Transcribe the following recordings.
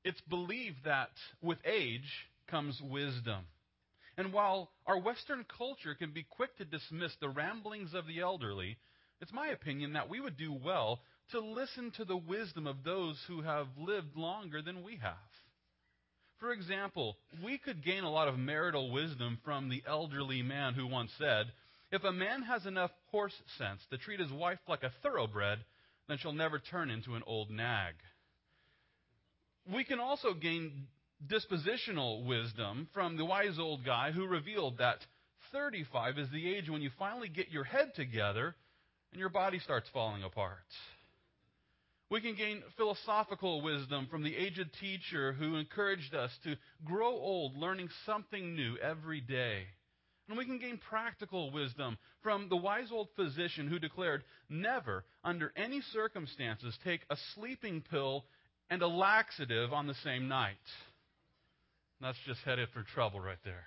It's believed that with age comes wisdom. And while our Western culture can be quick to dismiss the ramblings of the elderly, it's my opinion that we would do well to listen to the wisdom of those who have lived longer than we have. For example, we could gain a lot of marital wisdom from the elderly man who once said, "If a man has enough horse sense to treat his wife like a thoroughbred, then she'll never turn into an old nag." We can also gain dispositional wisdom from the wise old guy who revealed that 35 is the age when you finally get your head together and your body starts falling apart. We can gain philosophical wisdom from the aged teacher who encouraged us to grow old learning something new every day. And we can gain practical wisdom from the wise old physician who declared, "Never, under any circumstances, take a sleeping pill and a laxative on the same night." That's just headed for trouble right there.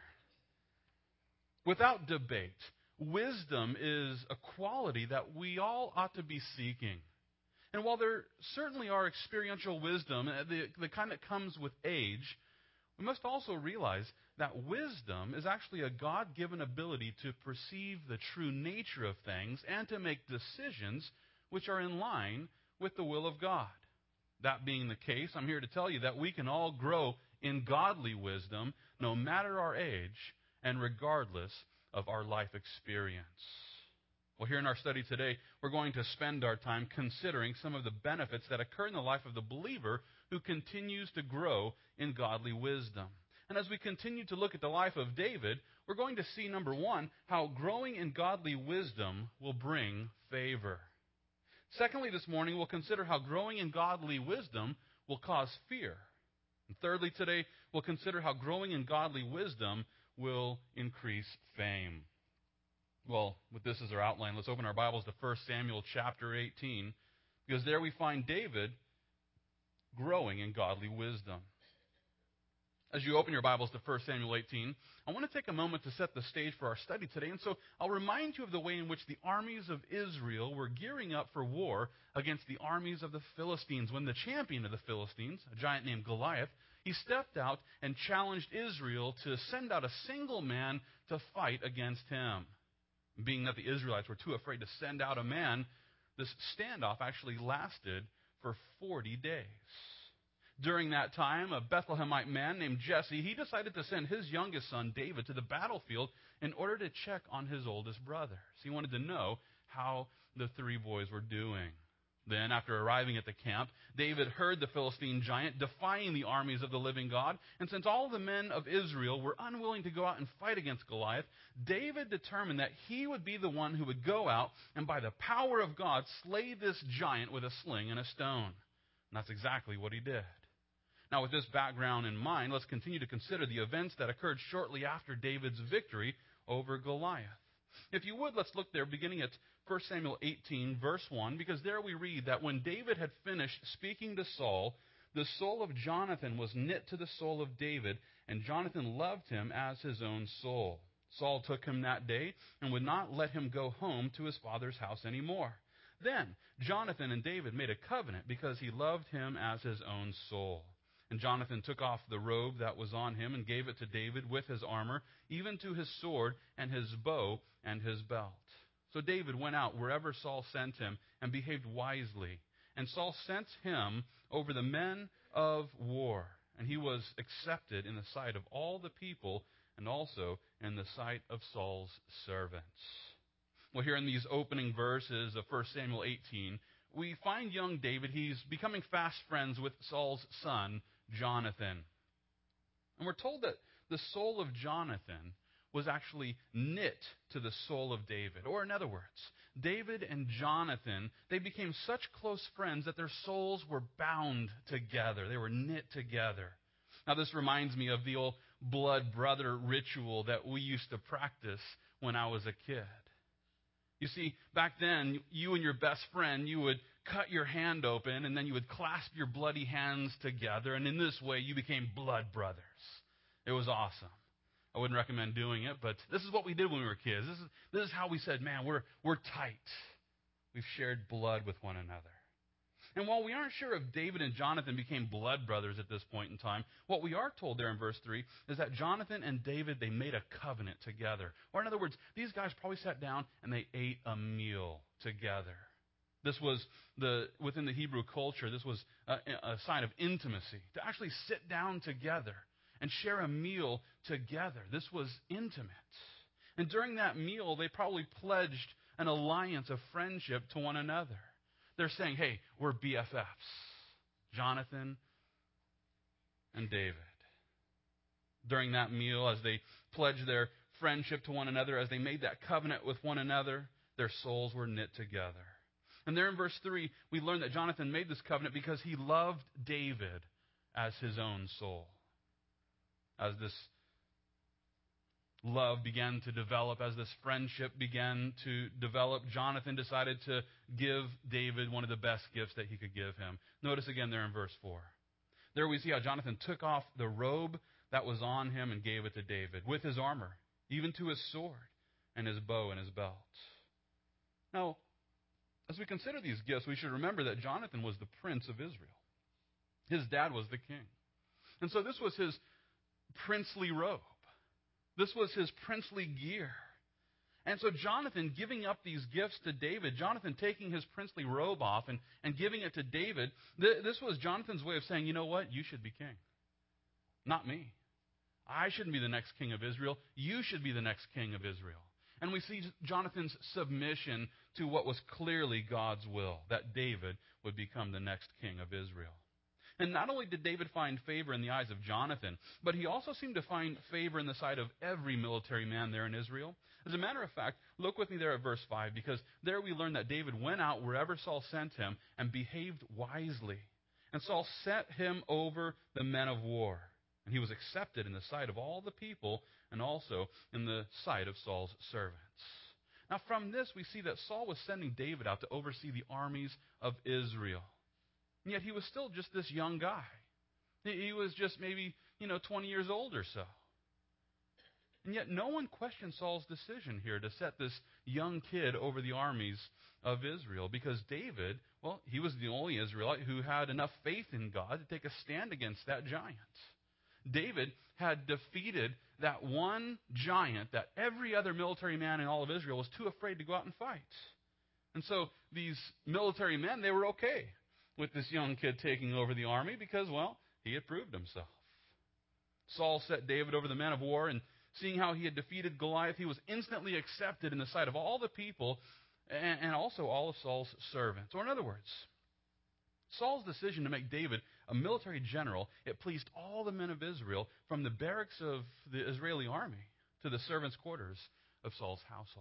Without debate, wisdom is a quality that we all ought to be seeking. And while there certainly are experiential wisdom, the kind that comes with age, we must also realize that wisdom is actually a God-given ability to perceive the true nature of things and to make decisions which are in line with the will of God. That being the case, I'm here to tell you that we can all grow in godly wisdom no matter our age and regardless of our life experience. Well, here in our study today, we're going to spend our time considering some of the benefits that occur in the life of the believer who continues to grow in godly wisdom. And as we continue to look at the life of David, we're going to see, number one, how growing in godly wisdom will bring favor. Secondly, this morning, we'll consider how growing in godly wisdom will cause fear. And thirdly, today, we'll consider how growing in godly wisdom will increase fame. Well, with this as our outline, let's open our Bibles to 1 Samuel chapter 18, because there we find David growing in godly wisdom. As you open your Bibles to 1 Samuel 18, I want to take a moment to set the stage for our study today. And so I'll remind you of the way in which the armies of Israel were gearing up for war against the armies of the Philistines when the champion of the Philistines, a giant named Goliath, he stepped out and challenged Israel to send out a single man to fight against him. Being that the Israelites were too afraid to send out a man, this standoff actually lasted for 40 days. During that time, a Bethlehemite man named Jesse, he decided to send his youngest son, David, to the battlefield in order to check on his oldest brother. So he wanted to know how the three boys were doing. Then, after arriving at the camp, David heard the Philistine giant defying the armies of the living God. And since all the men of Israel were unwilling to go out and fight against Goliath, David determined that he would be the one who would go out and by the power of God slay this giant with a sling and a stone. And that's exactly what he did. Now, with this background in mind, let's continue to consider the events that occurred shortly after David's victory over Goliath. If you would, let's look there beginning at 1 Samuel 18, verse 1, because there we read that when David had finished speaking to Saul, the soul of Jonathan was knit to the soul of David, and Jonathan loved him as his own soul. Saul took him that day and would not let him go home to his father's house anymore. Then Jonathan and David made a covenant because he loved him as his own soul. And Jonathan took off the robe that was on him and gave it to David with his armor, even to his sword and his bow and his belt. So David went out wherever Saul sent him and behaved wisely. And Saul sent him over the men of war. And he was accepted in the sight of all the people and also in the sight of Saul's servants. Well, here in these opening verses of 1 Samuel 18, we find young David. He's becoming fast friends with Saul's son, Jonathan. And we're told that the soul of Jonathan was actually knit to the soul of David. Or in other words, David and Jonathan, they became such close friends that their souls were bound together. They were knit together. Now, this reminds me of the old blood brother ritual that we used to practice when I was a kid. You see, back then, you and your best friend, you would cut your hand open, and then you would clasp your bloody hands together, and in this way, you became blood brothers. It was awesome. I wouldn't recommend doing it, but this is what we did when we were kids. This is how we said, man, we're tight. We've shared blood with one another. And while we aren't sure if David and Jonathan became blood brothers at this point in time, what we are told there in verse 3 is that Jonathan and David, they made a covenant together. Or in other words, these guys probably sat down and they ate a meal together. This was within the Hebrew culture, this was a sign of intimacy, to actually sit down together and share a meal together. This was intimate. And during that meal, they probably pledged an alliance of friendship to one another. They're saying, hey, we're BFFs, Jonathan and David. During that meal, as they pledged their friendship to one another, as they made that covenant with one another, their souls were knit together. And there in verse 3, we learn that Jonathan made this covenant because he loved David as his own soul. As this love began to develop, as this friendship began to develop, Jonathan decided to give David one of the best gifts that he could give him. Notice again there in verse 4. There we see how Jonathan took off the robe that was on him and gave it to David, with his armor, even to his sword and his bow and his belt. Now, as we consider these gifts, we should remember that Jonathan was the prince of Israel. His dad was the king. And so this was his princely robe. This was his princely gear. And so Jonathan giving up these gifts to David, Jonathan taking his princely robe off and giving it to David, this was Jonathan's way of saying, you know what? You should be king. Not me. I shouldn't be the next king of Israel. You should be the next king of Israel. And we see Jonathan's submission to what was clearly God's will, that David would become the next king of Israel. And not only did David find favor in the eyes of Jonathan, but he also seemed to find favor in the sight of every military man there in Israel. As a matter of fact, look with me there at verse 5, because there we learn that David went out wherever Saul sent him and behaved wisely. And Saul set him over the men of war. And he was accepted in the sight of all the people and also in the sight of Saul's servants. Now from this we see that Saul was sending David out to oversee the armies of Israel. And yet he was still just this young guy. He was just maybe, 20 years old or so. And yet no one questioned Saul's decision here to set this young kid over the armies of Israel, because David, well, he was the only Israelite who had enough faith in God to take a stand against that giant. David had defeated that one giant that every other military man in all of Israel was too afraid to go out and fight. And so these military men, they were okay with this young kid taking over the army because, well, he had proved himself. Saul set David over the men of war, and seeing how he had defeated Goliath, he was instantly accepted in the sight of all the people and also all of Saul's servants. Or in other words, Saul's decision to make David a military general, it pleased all the men of Israel, from the barracks of the Israeli army to the servants' quarters of Saul's household.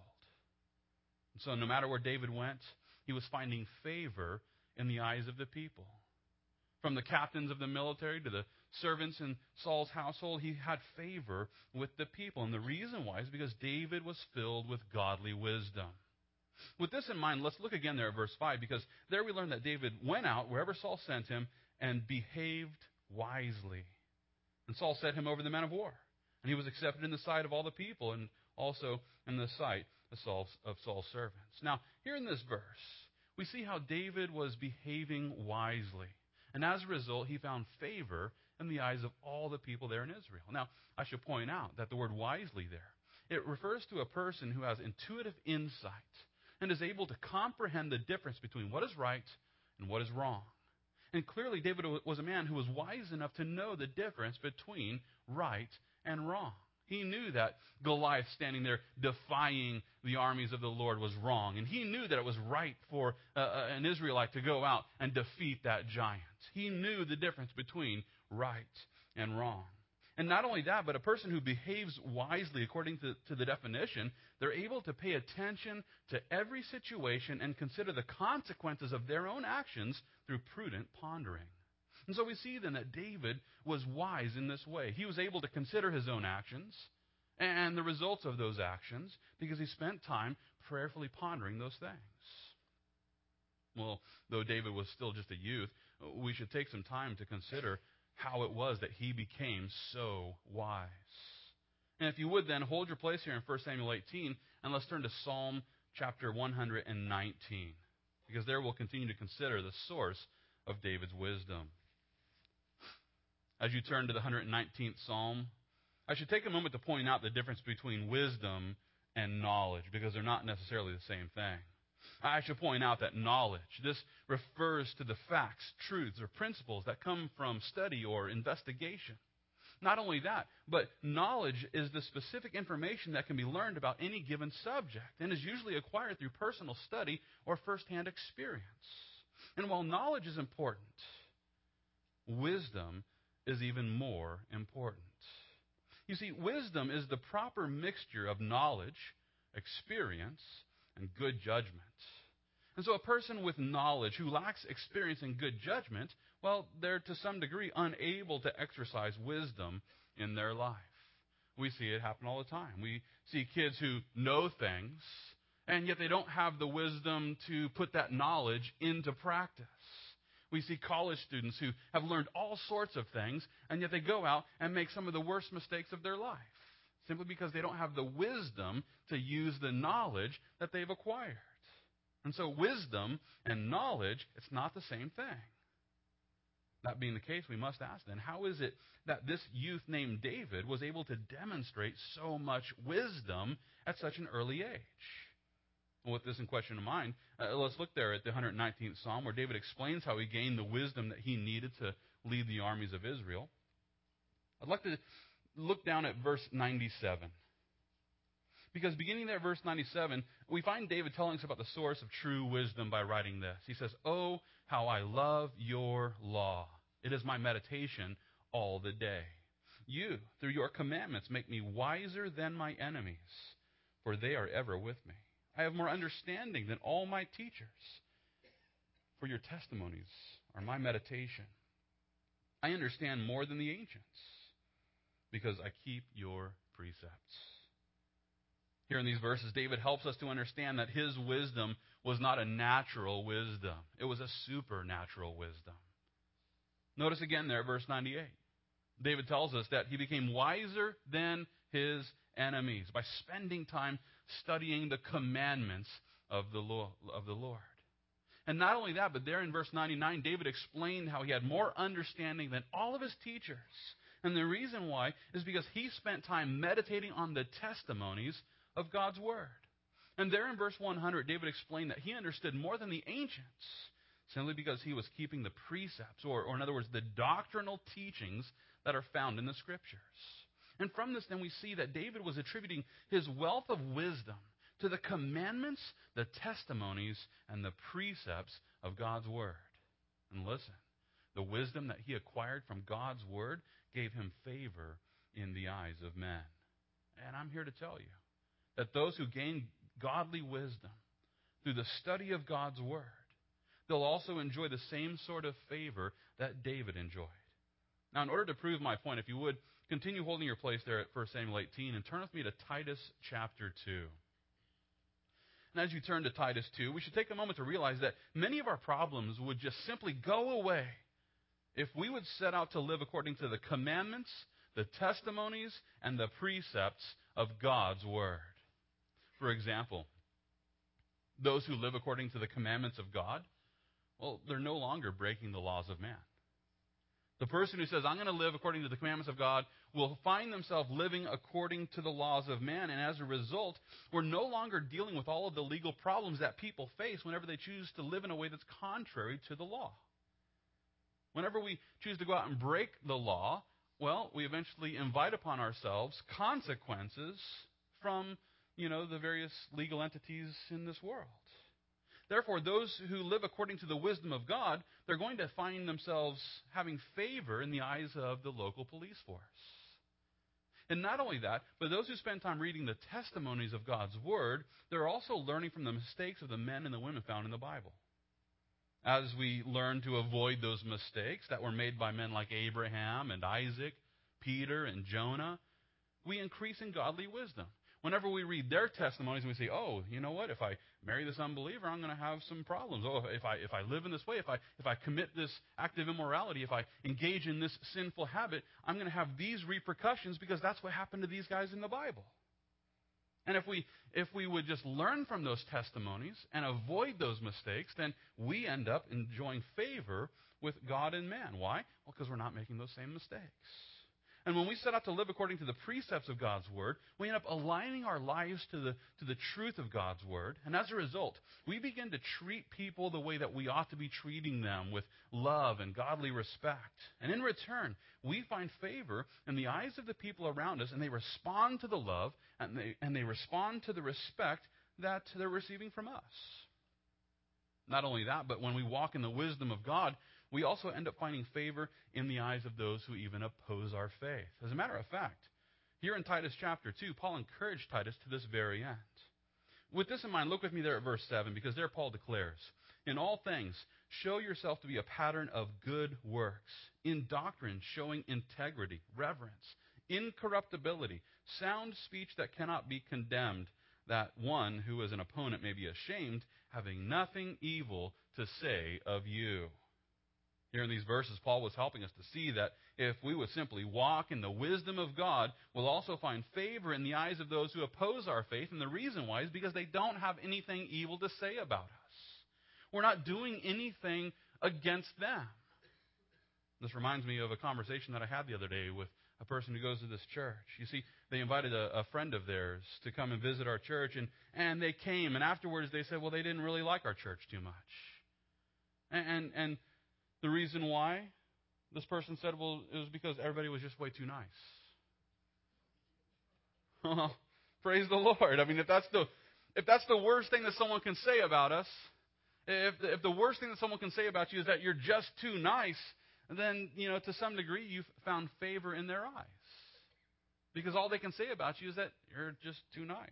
And so no matter where David went, he was finding favor in the eyes of the people. From the captains of the military to the servants in Saul's household, he had favor with the people. And the reason why is because David was filled with godly wisdom. With this in mind, let's look again there at verse 5, because there we learn that David went out wherever Saul sent him and behaved wisely. And Saul set him over the men of war. And he was accepted in the sight of all the people and also in the sight of Saul's servants. Now, here in this verse, we see how David was behaving wisely. And as a result, he found favor in the eyes of all the people there in Israel. Now, I should point out that the word wisely there, it refers to a person who has intuitive insight and is able to comprehend the difference between what is right and what is wrong. And clearly, David was a man who was wise enough to know the difference between right and wrong. He knew that Goliath standing there defying the armies of the Lord was wrong. And he knew that it was right for an Israelite to go out and defeat that giant. He knew the difference between right and wrong. And not only that, but a person who behaves wisely according to the definition, they're able to pay attention to every situation and consider the consequences of their own actions through prudent pondering. And so we see then that David was wise in this way. He was able to consider his own actions and the results of those actions because he spent time prayerfully pondering those things. Well, though David was still just a youth, we should take some time to consider how it was that he became so wise. And if you would then, hold your place here in 1 Samuel 18, and let's turn to Psalm chapter 119, because there we'll continue to consider the source of David's wisdom. As you turn to the 119th Psalm, I should take a moment to point out the difference between wisdom and knowledge, because they're not necessarily the same thing. I should point out that knowledge, this refers to the facts, truths, or principles that come from study or investigation. Not only that, but knowledge is the specific information that can be learned about any given subject and is usually acquired through personal study or firsthand experience. And while knowledge is important, wisdom is even more important. You see, wisdom is the proper mixture of knowledge, experience, and good judgment. And so a person with knowledge who lacks experience and good judgment, well, they're to some degree unable to exercise wisdom in their life. We see it happen all the time. We see kids who know things, and yet they don't have the wisdom to put that knowledge into practice. We see college students who have learned all sorts of things, and yet they go out and make some of the worst mistakes of their life, simply because they don't have the wisdom to use the knowledge that they've acquired. And so wisdom and knowledge, it's not the same thing. That being the case, we must ask then, how is it that this youth named David was able to demonstrate so much wisdom at such an early age? Well, with this in question in mind, let's look there at the 119th Psalm, where David explains how he gained the wisdom that he needed to lead the armies of Israel. I'd like to look down at verse 97. Because beginning there at verse 97, we find David telling us about the source of true wisdom by writing this. He says, "Oh, how I love your law. It is my meditation all the day. You, through your commandments, make me wiser than my enemies, for they are ever with me. I have more understanding than all my teachers, for your testimonies are my meditation. I understand more than the ancients, because I keep your precepts." Here in these verses, David helps us to understand that his wisdom was not a natural wisdom. It was a supernatural wisdom. Notice again there, verse 98. David tells us that he became wiser than his enemies by spending time studying the commandments of the Lord. And not only that, but there in verse 99, David explained how he had more understanding than all of his teachers. And the reason why is because he spent time meditating on the testimonies of God's Word. And there in verse 100, David explained that he understood more than the ancients, simply because he was keeping the precepts, or in other words, the doctrinal teachings that are found in the Scriptures. And from this, then, we see that David was attributing his wealth of wisdom to the commandments, the testimonies, and the precepts of God's Word. And listen, the wisdom that he acquired from God's Word gave him favor in the eyes of men. And I'm here to tell you that those who gain godly wisdom through the study of God's Word, they'll also enjoy the same sort of favor that David enjoyed. Now, in order to prove my point, if you would, continue holding your place there at 1 Samuel 18 and turn with me to Titus chapter 2. And as you turn to Titus 2, we should take a moment to realize that many of our problems would just simply go away if we would set out to live according to the commandments, the testimonies, and the precepts of God's Word. For example, those who live according to the commandments of God, well, they're no longer breaking the laws of man. The person who says, I'm going to live according to the commandments of God, will find themselves living according to the laws of man. And as a result, we're no longer dealing with all of the legal problems that people face whenever they choose to live in a way that's contrary to the law. Whenever we choose to go out and break the law, well, we eventually invite upon ourselves consequences from, the various legal entities in this world. Therefore, those who live according to the wisdom of God, they're going to find themselves having favor in the eyes of the local police force. And not only that, but those who spend time reading the testimonies of God's Word, they're also learning from the mistakes of the men and the women found in the Bible. As we learn to avoid those mistakes that were made by men like Abraham and Isaac, Peter and Jonah, we increase in godly wisdom. Whenever we read their testimonies and we say, oh, you know what, if I marry this unbeliever, I'm going to have some problems. Oh, if I live in this way, if I commit this act of immorality, if I engage in this sinful habit, I'm going to have these repercussions because that's what happened to these guys in the Bible. And if we would just learn from those testimonies and avoid those mistakes, then we end up enjoying favor with God and man. Why? Well, because we're not making those same mistakes. And when we set out to live according to the precepts of God's Word, we end up aligning our lives to the truth of God's Word. And as a result, we begin to treat people the way that we ought to be treating them, with love and godly respect. And in return, we find favor in the eyes of the people around us, and they respond to the love and they respond to the respect that they're receiving from us. Not only that, but when we walk in the wisdom of God, we also end up finding favor in the eyes of those who even oppose our faith. As a matter of fact, here in Titus chapter 2, Paul encouraged Titus to this very end. With this in mind, look with me there at verse 7, because there Paul declares, "In all things, show yourself to be a pattern of good works, in doctrine showing integrity, reverence, incorruptibility, sound speech that cannot be condemned, that one who is an opponent may be ashamed, having nothing evil to say of you." Here in these verses, Paul was helping us to see that if we would simply walk in the wisdom of God, we'll also find favor in the eyes of those who oppose our faith. And the reason why is because they don't have anything evil to say about us. We're not doing anything against them. This reminds me of a conversation that I had the other day with a person who goes to this church. You see, they invited a friend of theirs to come and visit our church, and they came, and afterwards they said, well, they didn't really like our church too much. And the reason why, this person said, well, it was because everybody was just way too nice. Praise the Lord. I mean, if that's the worst thing that someone can say about us, if the worst thing that someone can say about you is that you're just too nice, then, to some degree, you've found favor in their eyes. Because all they can say about you is that you're just too nice.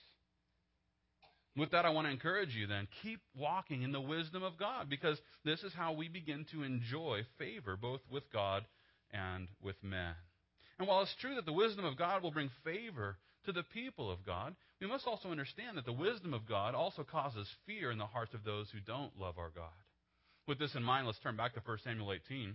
With that, I want to encourage you then, keep walking in the wisdom of God, because this is how we begin to enjoy favor both with God and with men. And while it's true that the wisdom of God will bring favor to the people of God, we must also understand that the wisdom of God also causes fear in the hearts of those who don't love our God. With this in mind, let's turn back to 1 Samuel 18.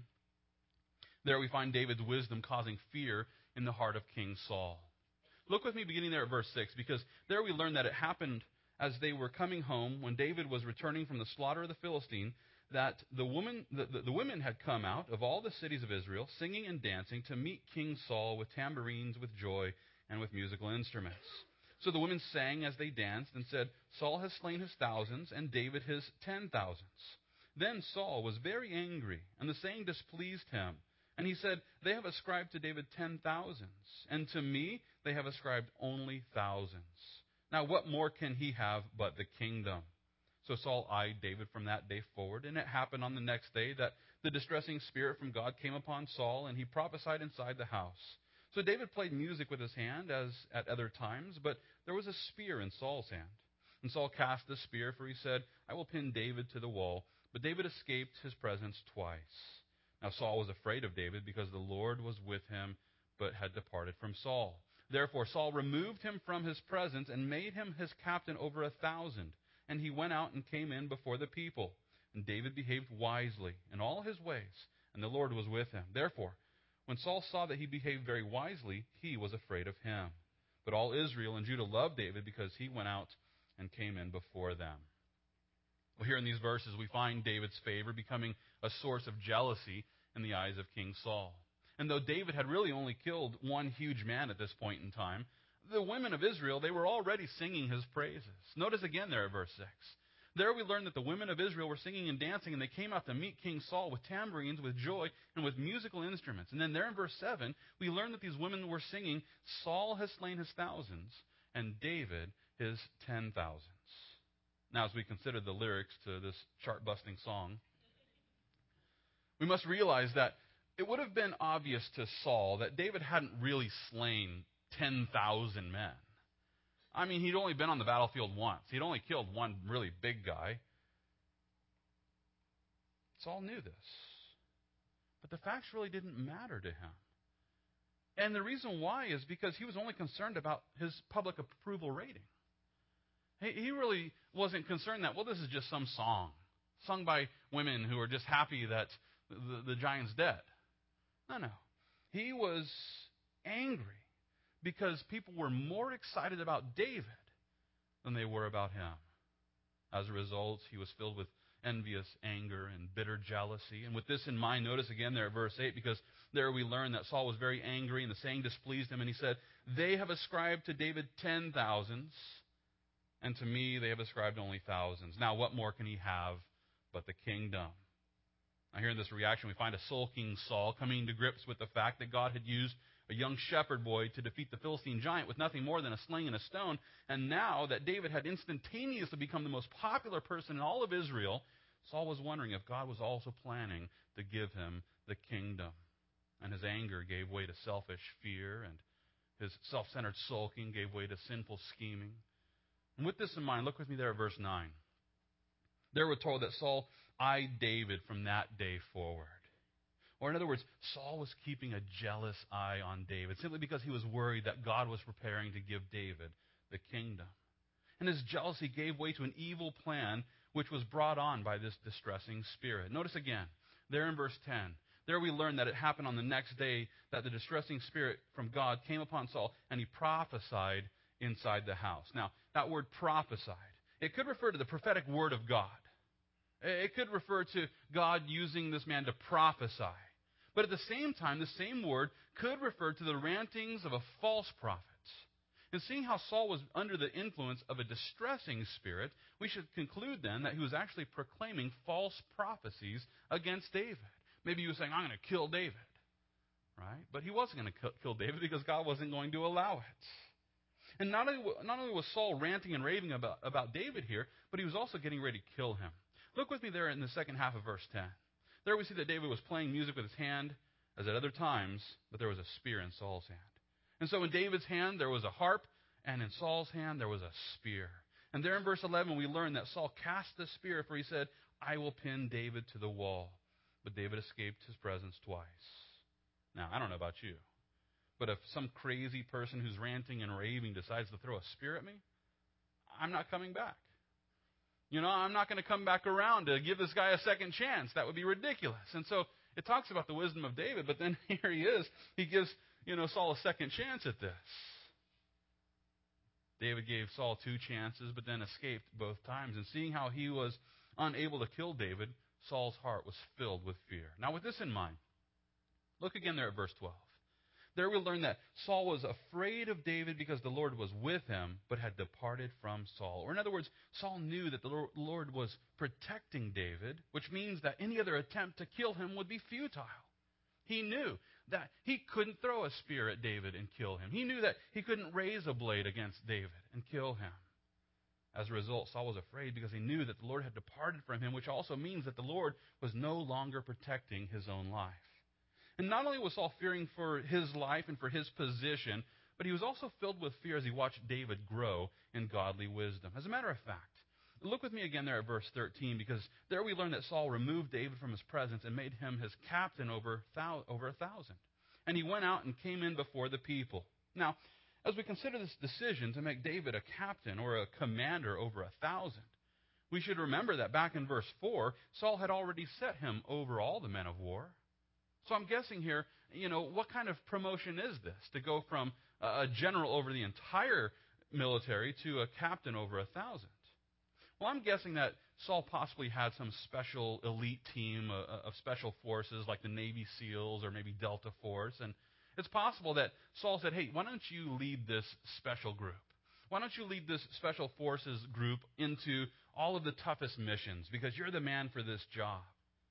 There we find David's wisdom causing fear in the heart of King Saul. Look with me beginning there at verse 6, because there we learn that it happened as they were coming home, when David was returning from the slaughter of the Philistine, that the women had come out of all the cities of Israel, singing and dancing, to meet King Saul with tambourines, with joy, and with musical instruments. So the women sang as they danced and said, Saul has slain his thousands, and David his 10,000s. Then Saul was very angry, and the saying displeased him. And he said, they have ascribed to David 10,000s, and to me they have ascribed only thousands. Now what more can he have but the kingdom? So Saul eyed David from that day forward, and it happened on the next day that the distressing spirit from God came upon Saul, and he prophesied inside the house. So David played music with his hand, as at other times, but there was a spear in Saul's hand. And Saul cast the spear, for he said, I will pin David to the wall. But David escaped his presence twice. Now Saul was afraid of David, because the Lord was with him, but had departed from Saul. Therefore Saul removed him from his presence and made him his captain over 1,000. And he went out and came in before the people. And David behaved wisely in all his ways, and the Lord was with him. Therefore, when Saul saw that he behaved very wisely, he was afraid of him. But all Israel and Judah loved David, because he went out and came in before them. Well, here in these verses, we find David's favor becoming a source of jealousy in the eyes of King Saul. And though David had really only killed one huge man at this point in time, the women of Israel, they were already singing his praises. Notice again there at verse 6. There we learn that the women of Israel were singing and dancing, and they came out to meet King Saul with tambourines, with joy, and with musical instruments. And then there in verse 7, we learn that these women were singing, Saul has slain his thousands, and David his 10,000s. Now, as we consider the lyrics to this chart-busting song, we must realize that it would have been obvious to Saul that David hadn't really slain 10,000 men. I mean, he'd only been on the battlefield once. He'd only killed one really big guy. Saul knew this. But the facts really didn't matter to him. And the reason why is because he was only concerned about his public approval rating. He really wasn't concerned that, well, this is just some song sung by women who are just happy that the giant's dead. No. He was angry because people were more excited about David than they were about him. As a result, he was filled with envious anger and bitter jealousy. And with this in mind, notice again there at verse 8, because there we learn that Saul was very angry and the saying displeased him. And he said, "They have ascribed to David 10,000s, and to me they have ascribed only thousands. Now what more can he have but the kingdom?" Now here in this reaction, we find a sulking Saul coming to grips with the fact that God had used a young shepherd boy to defeat the Philistine giant with nothing more than a sling and a stone. And now that David had instantaneously become the most popular person in all of Israel, Saul was wondering if God was also planning to give him the kingdom. And his anger gave way to selfish fear, and his self-centered sulking gave way to sinful scheming. And with this in mind, look with me there at verse 9. There we're told that Saul eyed David from that day forward. Or in other words, Saul was keeping a jealous eye on David simply because he was worried that God was preparing to give David the kingdom. And his jealousy gave way to an evil plan which was brought on by this distressing spirit. Notice again, there in verse 10, there we learn that it happened on the next day that the distressing spirit from God came upon Saul and he prophesied inside the house. Now, that word prophesied, it could refer to the prophetic word of God. It could refer to God using this man to prophesy. But at the same time, the same word could refer to the rantings of a false prophet. And seeing how Saul was under the influence of a distressing spirit, we should conclude then that he was actually proclaiming false prophecies against David. Maybe he was saying, "I'm going to kill David." Right? But he wasn't going to kill David because God wasn't going to allow it. And not only was Saul ranting and raving about David here, but he was also getting ready to kill him. Look with me there in the second half of verse 10. There we see that David was playing music with his hand, as at other times, but there was a spear in Saul's hand. And so in David's hand there was a harp, and in Saul's hand there was a spear. And there in verse 11 we learn that Saul cast the spear, for he said, "I will pin David to the wall." But David escaped his presence twice. Now, I don't know about you, but if some crazy person who's ranting and raving decides to throw a spear at me, I'm not coming back. I'm not going to come back around to give this guy a second chance. That would be ridiculous. And so it talks about the wisdom of David, but then here he is. He gives, Saul a second chance at this. David gave Saul 2 chances, but then escaped both times. And seeing how he was unable to kill David, Saul's heart was filled with fear. Now, with this in mind, look again there at verse 12. There we learn that Saul was afraid of David because the Lord was with him, but had departed from Saul. Or in other words, Saul knew that the Lord was protecting David, which means that any other attempt to kill him would be futile. He knew that he couldn't throw a spear at David and kill him. He knew that he couldn't raise a blade against David and kill him. As a result, Saul was afraid because he knew that the Lord had departed from him, which also means that the Lord was no longer protecting his own life. And not only was Saul fearing for his life and for his position, but he was also filled with fear as he watched David grow in godly wisdom. As a matter of fact, look with me again there at verse 13, because there we learn that Saul removed David from his presence and made him his captain over 1,000. And he went out and came in before the people. Now, as we consider this decision to make David a captain or a commander over 1,000, we should remember that back in verse 4, Saul had already set him over all the men of war. So I'm guessing here, what kind of promotion is this? To go from a general over the entire military to a captain over 1,000? Well, I'm guessing that Saul possibly had some special elite team of special forces like the Navy SEALs or maybe Delta Force. And it's possible that Saul said, "Hey, why don't you lead this special group? Why don't you lead this special forces group into all of the toughest missions because you're the man for this job?"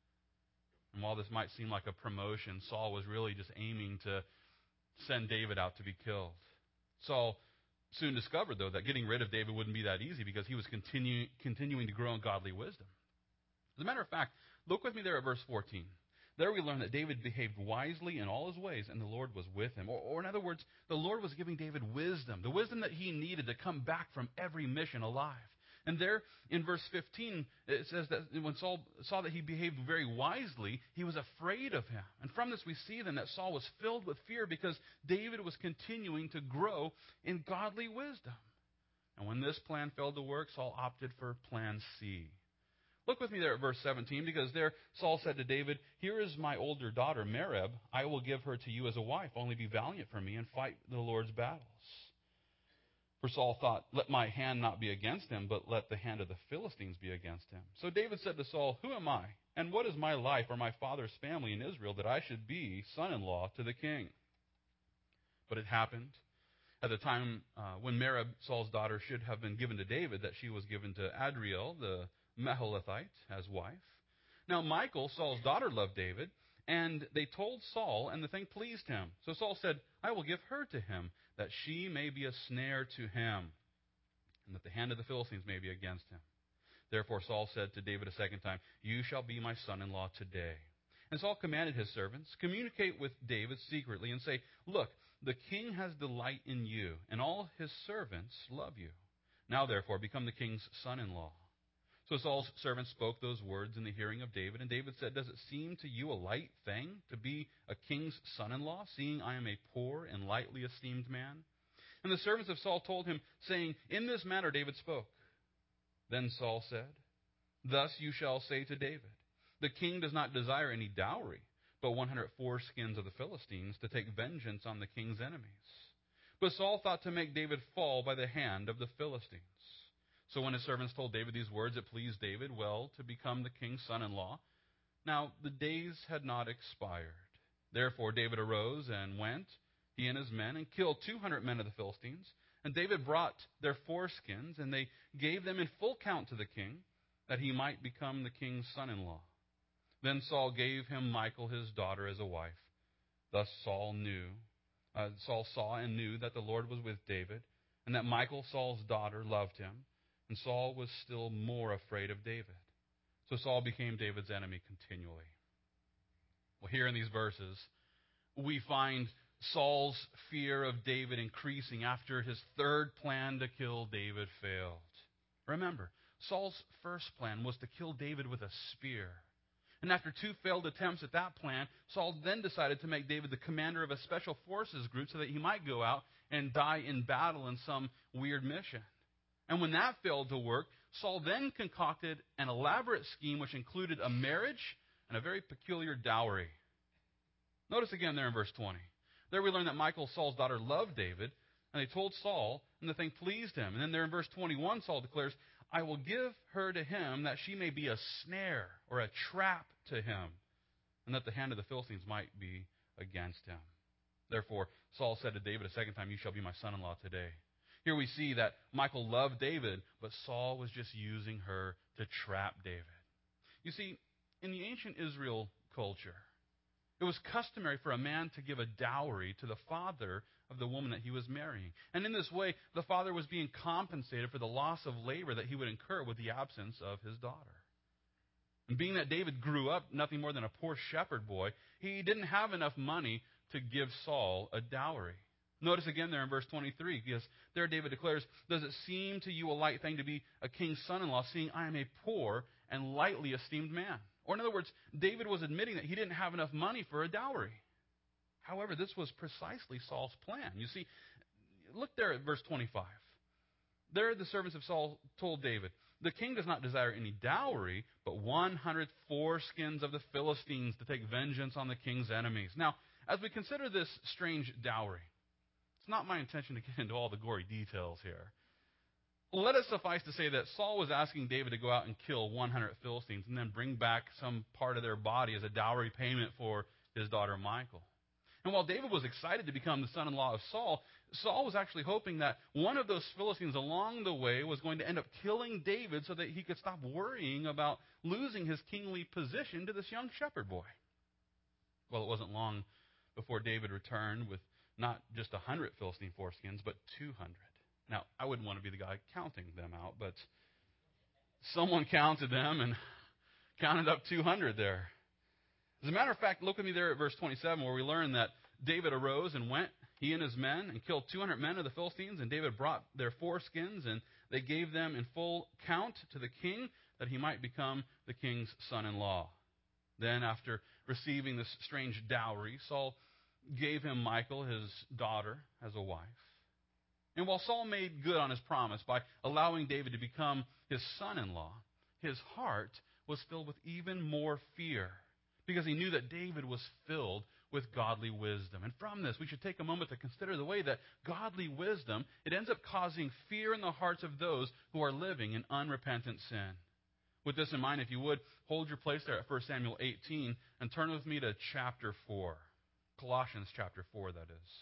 And while this might seem like a promotion, Saul was really just aiming to send David out to be killed. Saul soon discovered, though, that getting rid of David wouldn't be that easy because he was continuing to grow in godly wisdom. As a matter of fact, look with me there at verse 14. There we learn that David behaved wisely in all his ways, and the Lord was with him. Or in other words, the Lord was giving David wisdom, the wisdom that he needed to come back from every mission alive. And there in verse 15, it says that when Saul saw that he behaved very wisely, he was afraid of him. And from this we see then that Saul was filled with fear because David was continuing to grow in godly wisdom. And when this plan failed to work, Saul opted for plan C. Look with me there at verse 17, because there Saul said to David, "Here is my older daughter, Merab. I will give her to you as a wife. Only be valiant for me and fight the Lord's battles." For Saul thought, "Let my hand not be against him, but let the hand of the Philistines be against him." So David said to Saul, "Who am I, and what is my life or my father's family in Israel, that I should be son-in-law to the king?" But it happened at the time when Merab, Saul's daughter, should have been given to David, that she was given to Adriel, the Meholathite, as wife. Now Michal, Saul's daughter, loved David, and they told Saul, and the thing pleased him. So Saul said, "I will give her to him, that she may be a snare to him, and that the hand of the Philistines may be against him." Therefore Saul said to David a second time, "You shall be my son-in-law today." And Saul commanded his servants, "Communicate with David secretly, and say, 'Look, the king has delight in you, and all his servants love you. Now therefore become the king's son-in-law.'" So Saul's servants spoke those words in the hearing of David, and David said, "Does it seem to you a light thing to be a king's son-in-law, seeing I am a poor and lightly esteemed man?" And the servants of Saul told him, saying, "In this manner David spoke." Then Saul said, "Thus you shall say to David, 'The king does not desire any dowry, but 100 foreskins of the Philistines, to take vengeance on the king's enemies.'" But Saul thought to make David fall by the hand of the Philistines. So when his servants told David these words, it pleased David well to become the king's son-in-law. Now the days had not expired. Therefore David arose and went, he and his men, and killed 200 men of the Philistines. And David brought their foreskins, and they gave them in full count to the king, that he might become the king's son-in-law. Then Saul gave him Michal his daughter as a wife. Thus Saul saw and knew that the Lord was with David, and that Michal, Saul's daughter, loved him. And Saul was still more afraid of David. So Saul became David's enemy continually. Well, here in these verses, we find Saul's fear of David increasing after his third plan to kill David failed. Remember, Saul's first plan was to kill David with a spear. And after 2 failed attempts at that plan, Saul then decided to make David the commander of a special forces group so that he might go out and die in battle in some weird mission. And when that failed to work, Saul then concocted an elaborate scheme which included a marriage and a very peculiar dowry. Notice again there in verse 20. There we learn that Michal, Saul's daughter, loved David, and they told Saul, and the thing pleased him. And then there in verse 21, Saul declares, "I will give her to him, that she may be a snare or a trap to him, and that the hand of the Philistines might be against him." Therefore Saul said to David a second time, "You shall be my son-in-law today." Here we see that Michal loved David, but Saul was just using her to trap David. You see, in the ancient Israel culture, it was customary for a man to give a dowry to the father of the woman that he was marrying. And in this way, the father was being compensated for the loss of labor that he would incur with the absence of his daughter. And being that David grew up nothing more than a poor shepherd boy, he didn't have enough money to give Saul a dowry. Notice again there in verse 23, because there David declares, "Does it seem to you a light thing to be a king's son-in-law, seeing I am a poor and lightly esteemed man?" Or in other words, David was admitting that he didn't have enough money for a dowry. However, this was precisely Saul's plan. You see, look there at verse 25. There the servants of Saul told David, "The king does not desire any dowry, but 100 foreskins of the Philistines, to take vengeance on the king's enemies." Now, as we consider this strange dowry, it's not my intention to get into all the gory details here. Let it suffice to say that Saul was asking David to go out and kill 100 Philistines and then bring back some part of their body as a dowry payment for his daughter Michal. And while David was excited to become the son-in-law of Saul, Saul was actually hoping that one of those Philistines along the way was going to end up killing David so that he could stop worrying about losing his kingly position to this young shepherd boy. Well, it wasn't long before David returned with not just 100 Philistine foreskins, but 200. Now, I wouldn't want to be the guy counting them out, but someone counted them and counted up 200 there. As a matter of fact, look with me there at verse 27, where we learn that David arose and went, he and his men, and killed 200 men of the Philistines, and David brought their foreskins, and they gave them in full count to the king, that he might become the king's son-in-law. Then, after receiving this strange dowry, Saul gave him Michal, his daughter, as a wife. And while Saul made good on his promise by allowing David to become his son-in-law, his heart was filled with even more fear because he knew that David was filled with godly wisdom. And from this, we should take a moment to consider the way that godly wisdom, it ends up causing fear in the hearts of those who are living in unrepentant sin. With this in mind, if you would, hold your place there at 1 Samuel 18 and turn with me to chapter 4. Colossians chapter 4, that is.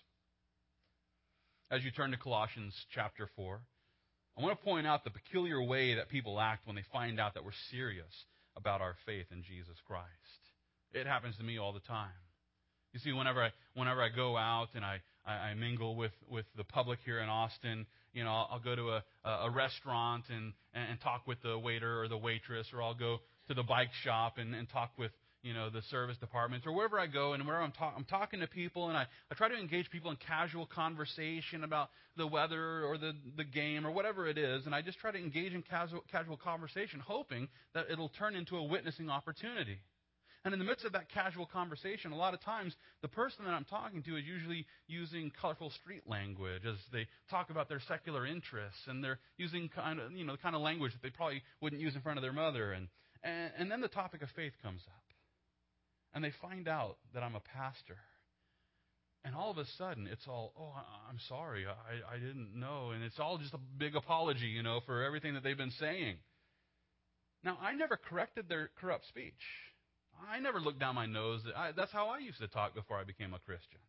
As you turn to Colossians chapter 4, I want to point out the peculiar way that people act when they find out that we're serious about our faith in Jesus Christ. It happens to me all the time. You see, whenever I go out and I mingle with the public here in Austin, I'll go to a restaurant and talk with the waiter or the waitress, or I'll go to the bike shop and talk with the service departments, or wherever I go and wherever I'm talking to people, and I try to engage people in casual conversation about the weather or the game or whatever it is, and I just try to engage in casual conversation, hoping that it'll turn into a witnessing opportunity. And in the midst of that casual conversation, a lot of times the person that I'm talking to is usually using colorful street language as they talk about their secular interests, and they're using the kind of language that they probably wouldn't use in front of their mother. And then the topic of faith comes up. And they find out that I'm a pastor. And all of a sudden, it's all, I'm sorry, I didn't know. And it's all just a big apology, for everything that they've been saying. Now, I never corrected their corrupt speech. I never looked down my nose. That's how I used to talk before I became a Christian.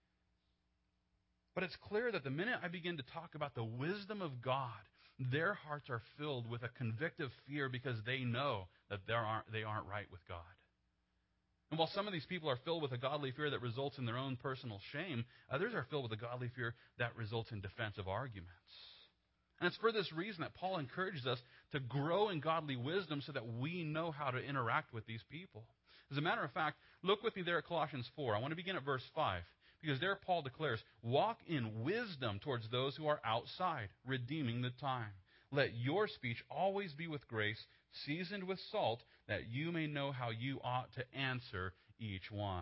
But it's clear that the minute I begin to talk about the wisdom of God, their hearts are filled with a convictive fear because they know that they aren't right with God. And while some of these people are filled with a godly fear that results in their own personal shame, others are filled with a godly fear that results in defensive arguments. And it's for this reason that Paul encourages us to grow in godly wisdom so that we know how to interact with these people. As a matter of fact, look with me there at Colossians 4. I want to begin at verse 5, because there Paul declares, "Walk in wisdom towards those who are outside, redeeming the time. Let your speech always be with grace, seasoned with salt, that you may know how you ought to answer each one."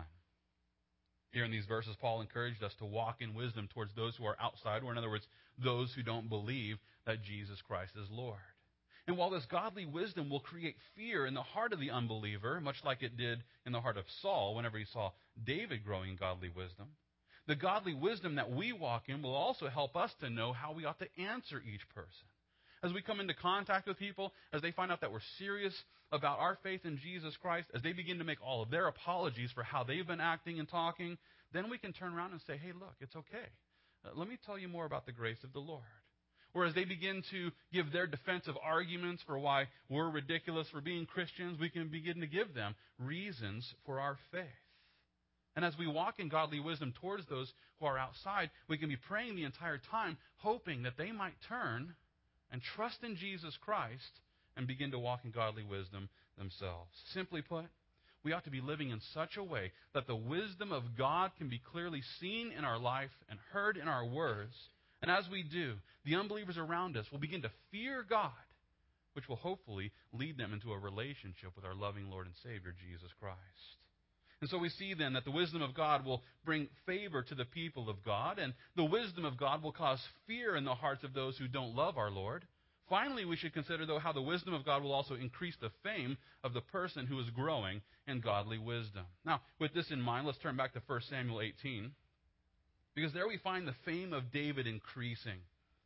Here in these verses, Paul encouraged us to walk in wisdom towards those who are outside, or in other words, those who don't believe that Jesus Christ is Lord. And while this godly wisdom will create fear in the heart of the unbeliever, much like it did in the heart of Saul whenever he saw David growing in godly wisdom, the godly wisdom that we walk in will also help us to know how we ought to answer each person. As we come into contact with people, as they find out that we're serious about our faith in Jesus Christ, as they begin to make all of their apologies for how they've been acting and talking, then we can turn around and say, "Hey, look, it's okay. Let me tell you more about the grace of the Lord." Or as they begin to give their defensive arguments for why we're ridiculous for being Christians, we can begin to give them reasons for our faith. And as we walk in godly wisdom towards those who are outside, we can be praying the entire time, hoping that they might turn and trust in Jesus Christ and begin to walk in godly wisdom themselves. Simply put, we ought to be living in such a way that the wisdom of God can be clearly seen in our life and heard in our words. And as we do, the unbelievers around us will begin to fear God, which will hopefully lead them into a relationship with our loving Lord and Savior, Jesus Christ. And so we see then that the wisdom of God will bring favor to the people of God, and the wisdom of God will cause fear in the hearts of those who don't love our Lord. Finally, we should consider, though, how the wisdom of God will also increase the fame of the person who is growing in godly wisdom. Now, with this in mind, let's turn back to 1 Samuel 18, because there we find the fame of David increasing.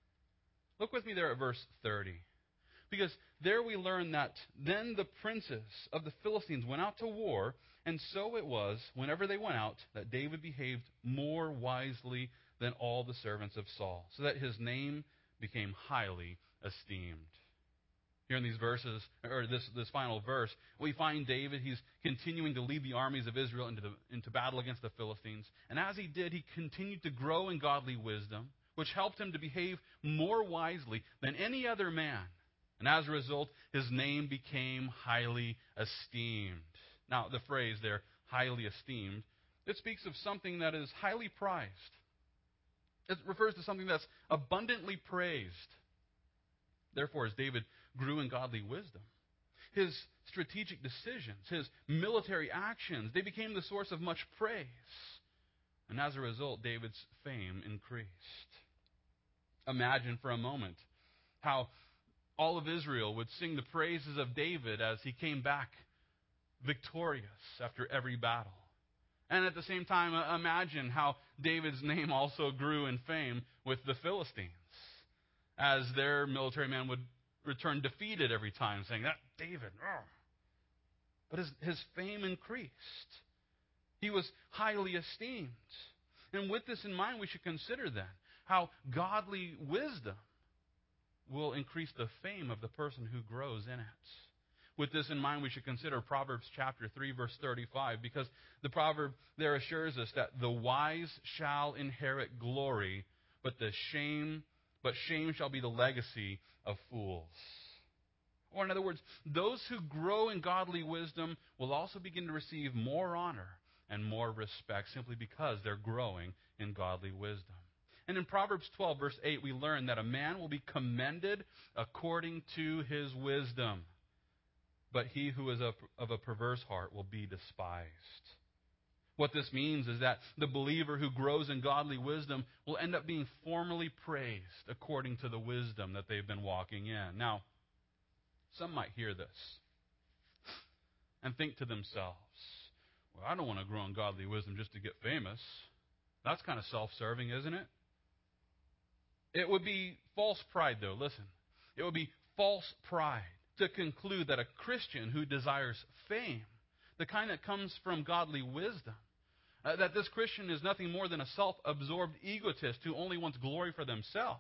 Look with me there at verse 30. Because there we learn that then the princes of the Philistines went out to war, and so it was, whenever they went out, that David behaved more wisely than all the servants of Saul, so that his name became highly esteemed. Here in these verses, or this final verse, we find David, he's continuing to lead the armies of Israel into battle against the Philistines. And as he did, he continued to grow in godly wisdom, which helped him to behave more wisely than any other man. And as a result, his name became highly esteemed. Now, the phrase there, highly esteemed, it speaks of something that is highly prized. It refers to something that's abundantly praised. Therefore, as David grew in godly wisdom, his strategic decisions, his military actions, they became the source of much praise. And as a result, David's fame increased. Imagine for a moment how All of Israel would sing the praises of David as he came back victorious after every battle. And at the same time, imagine how David's name also grew in fame with the Philistines, as their military man would return defeated every time, saying, "That David." Oh. But his fame increased. He was highly esteemed. And with this in mind, we should consider then how godly wisdom will increase the fame of the person who grows in it. With this in mind, we should consider Proverbs chapter 3, verse 35, because the proverb there assures us that the wise shall inherit glory, but shame shall be the legacy of fools. Or in other words, those who grow in godly wisdom will also begin to receive more honor and more respect simply because they're growing in godly wisdom. And in Proverbs 12, verse 8, we learn that a man will be commended according to his wisdom, but he who is of a perverse heart will be despised. What this means is that the believer who grows in godly wisdom will end up being formally praised according to the wisdom that they've been walking in. Now, some might hear this and think to themselves, well, I don't want to grow in godly wisdom just to get famous. That's kind of self-serving, isn't it? It would be false pride, though. Listen, it would be false pride to conclude that a Christian who desires fame, the kind that comes from godly wisdom, that this Christian is nothing more than a self-absorbed egotist who only wants glory for themselves.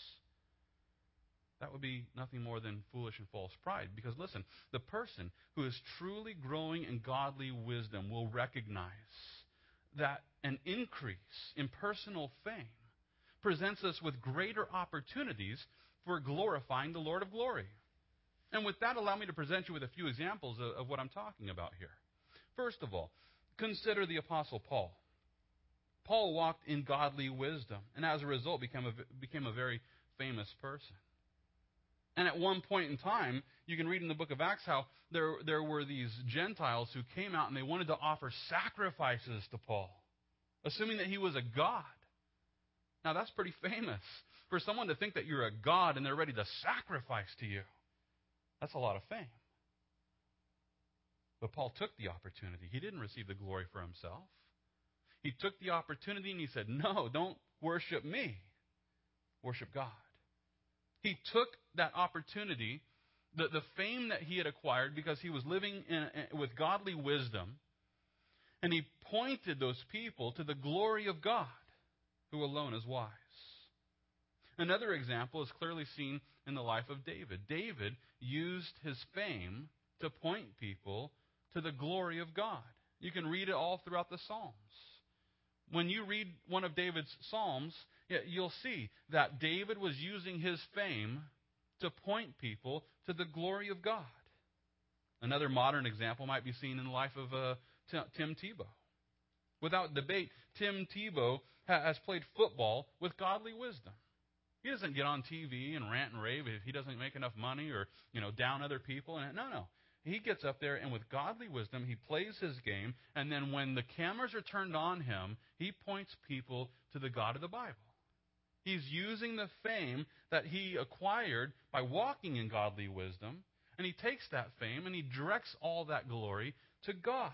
That would be nothing more than foolish and false pride. Because listen, the person who is truly growing in godly wisdom will recognize that an increase in personal fame presents us with greater opportunities for glorifying the Lord of glory. And with that, allow me to present you with a few examples of what I'm talking about here. First of all, consider the Apostle Paul. Paul walked in godly wisdom, and as a result became a very famous person. And at one point in time, you can read in the book of Acts how there were these Gentiles who came out and they wanted to offer sacrifices to Paul, assuming that he was a god. Now, that's pretty famous. For someone to think that you're a god and they're ready to sacrifice to you, that's a lot of fame. But Paul took the opportunity. He didn't receive the glory for himself. He took the opportunity and he said, no, don't worship me. Worship God. He took that opportunity, the fame that he had acquired because he was living with godly wisdom, and he pointed those people to the glory of God, who alone is wise. Another example is clearly seen in the life of David. David used his fame to point people to the glory of God. You can read it all throughout the Psalms. When you read one of David's Psalms, you'll see that David was using his fame to point people to the glory of God. Another modern example might be seen in the life of Tim Tebow. Without debate, Tim Tebow has played football with godly wisdom. He doesn't get on TV and rant and rave if he doesn't make enough money or, down other people. No. He gets up there and with godly wisdom, he plays his game. And then when the cameras are turned on him, he points people to the God of the Bible. He's using the fame that he acquired by walking in godly wisdom. And he takes that fame and he directs all that glory to God.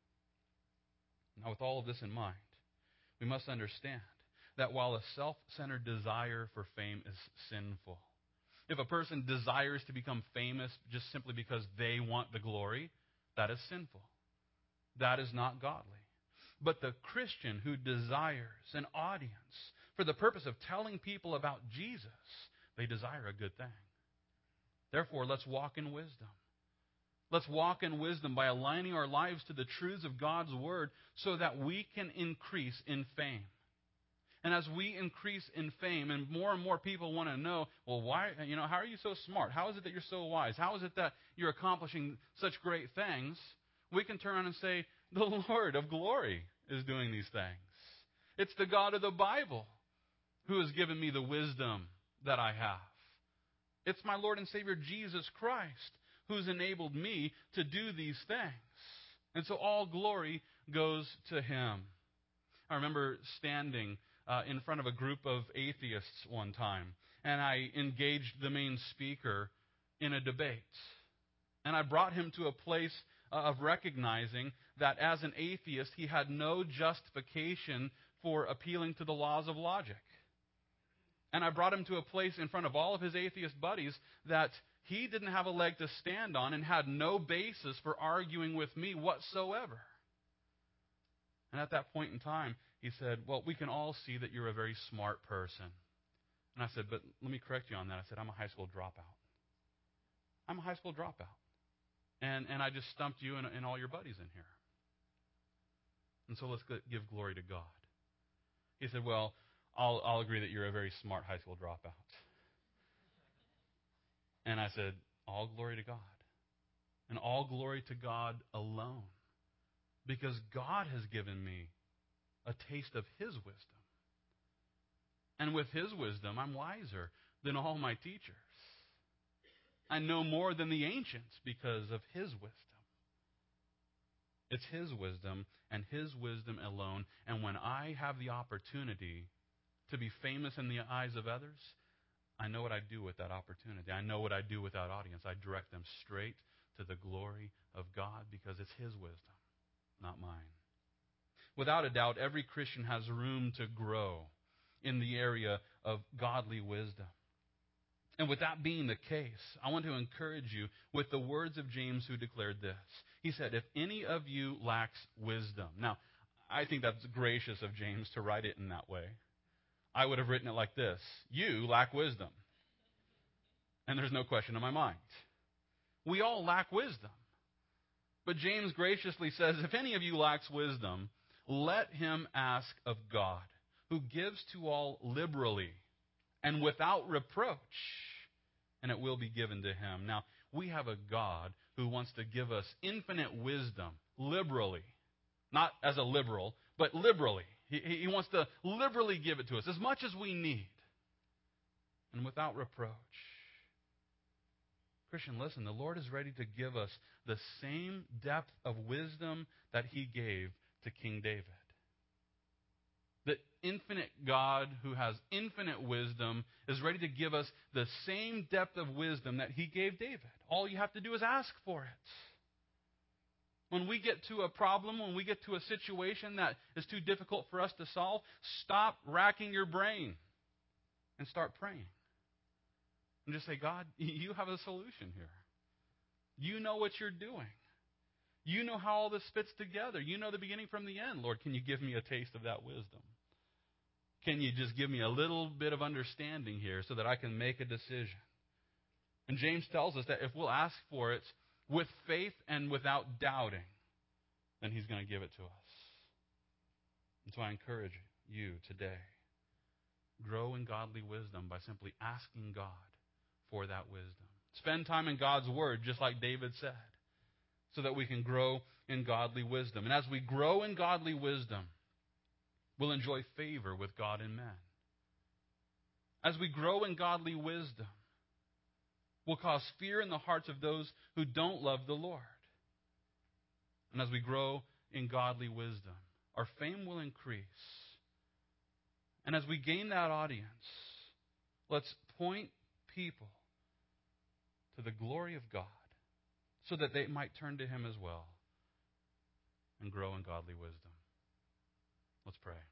Now, with all of this in mind, we must understand that while a self-centered desire for fame is sinful, if a person desires to become famous just simply because they want the glory, that is sinful. That is not godly. But the Christian who desires an audience for the purpose of telling people about Jesus, they desire a good thing. Therefore, let's walk in wisdom. Let's walk in wisdom by aligning our lives to the truths of God's Word so that we can increase in fame. And as we increase in fame and more people want to know, well, why, how are you so smart? How is it that you're so wise? How is it that you're accomplishing such great things? We can turn around and say, the Lord of glory is doing these things. It's the God of the Bible who has given me the wisdom that I have. It's my Lord and Savior Jesus Christ who's enabled me to do these things. And so all glory goes to Him. I remember standing in front of a group of atheists one time, and I engaged the main speaker in a debate. And I brought him to a place of recognizing that as an atheist, he had no justification for appealing to the laws of logic. And I brought him to a place in front of all of his atheist buddies that he didn't have a leg to stand on and had no basis for arguing with me whatsoever. And at that point in time, he said, well, we can all see that you're a very smart person. And I said, but let me correct you on that. I said, I'm a high school dropout. I'm a high school dropout. And I just stumped you and all your buddies in here. And so let's give glory to God. He said, well, I'll agree that you're a very smart high school dropout. And I said, all glory to God. And all glory to God alone. Because God has given me a taste of His wisdom. And with His wisdom, I'm wiser than all my teachers. I know more than the ancients because of His wisdom. It's His wisdom and His wisdom alone. And when I have the opportunity to be famous in the eyes of others, I know what I do with that opportunity. I know what I do with that audience. I direct them straight to the glory of God because it's His wisdom, not mine. Without a doubt, every Christian has room to grow in the area of godly wisdom. And with that being the case, I want to encourage you with the words of James, who declared this. He said, if any of you lacks wisdom. Now, I think that's gracious of James to write it in that way. I would have written it like this: you lack wisdom. And there's no question in my mind. We all lack wisdom. But James graciously says, if any of you lacks wisdom, let him ask of God, who gives to all liberally and without reproach, and it will be given to him. Now, we have a God who wants to give us infinite wisdom liberally. Not as a liberal, but liberally. He wants to liberally give it to us, as much as we need, and without reproach. Christian, listen, the Lord is ready to give us the same depth of wisdom that He gave to King David. The infinite God who has infinite wisdom is ready to give us the same depth of wisdom that He gave David. All you have to do is ask for it. When we get to a problem, when we get to a situation that is too difficult for us to solve, stop racking your brain and start praying. And just say, God, you have a solution here. You know what you're doing. You know how all this fits together. You know the beginning from the end. Lord, can you give me a taste of that wisdom? Can you just give me a little bit of understanding here so that I can make a decision? And James tells us that if we'll ask for it with faith and without doubting, then He's going to give it to us. And so I encourage you today, grow in godly wisdom by simply asking God for that wisdom. Spend time in God's Word, just like David said, so that we can grow in godly wisdom. And as we grow in godly wisdom, we'll enjoy favor with God and men. As we grow in godly wisdom, we'll cause fear in the hearts of those who don't love the Lord. And as we grow in godly wisdom, our fame will increase. And as we gain that audience, let's point people to the glory of God so that they might turn to Him as well and grow in godly wisdom. Let's pray.